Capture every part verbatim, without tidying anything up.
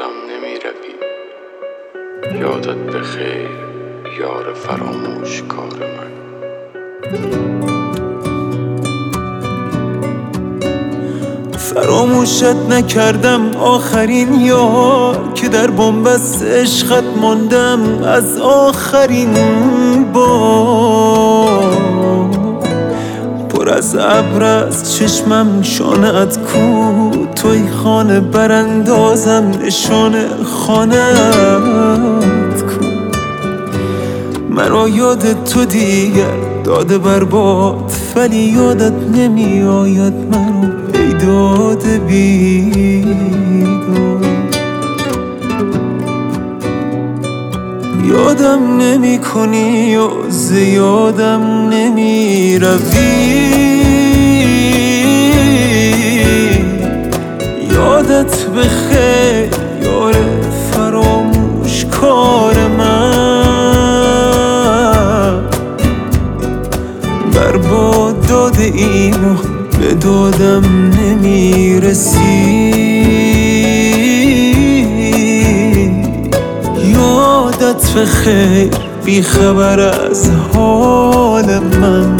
یادم نمی روی. یادت بخیر یار فراموش کار من. فراموشت نکردم آخرین یار که در بنبست عشقت ماندم از آخرین بار. پر از ابر از چشمم شانه‌ات کو، توی خانه براندازم نشانه خانه‌ات کو. مرا یاد تو دیگر داده برباد، ولی یادت نمی آید مرا بیداد بیداد. یادم نمی کنی و زیادم نمی روی. یادت بخیر یار فراموش کار من. برباد داده اینو به دادم نمی رسی. یادت بخیر بی خبر از حال من.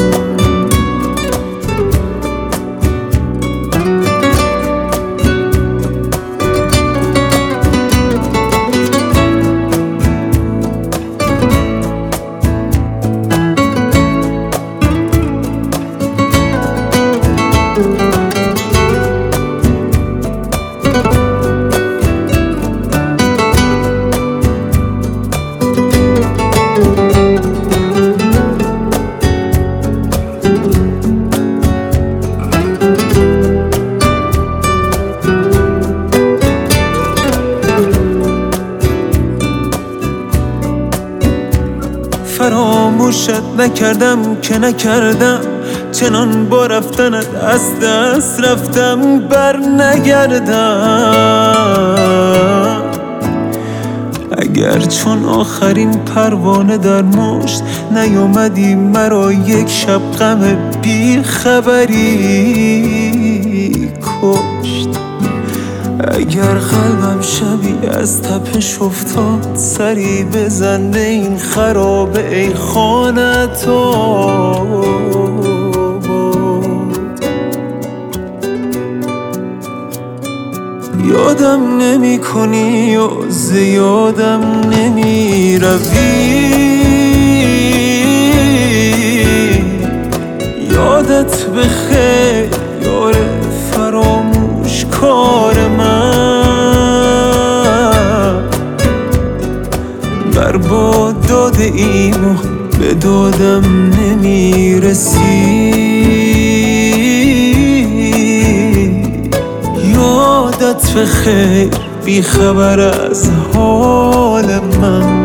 فراموشت نکردم که نکردم، چنان با رفتنت از دست رفتم بر نگردم. اگر چون آخرین پروانه در مشت نیامدی مرا یک شب غم بی خبری کشت. اگر قلبم شبی از تپش افتاد، سری بزن به این خرابه ای خانت آباد. یادم نمی کنی و زیادم نمی روی. یادت بخیر یار فراموش کار من. برباد داده اینو به دادم نمی رسی. یادت بخیر بی خبر از حال من.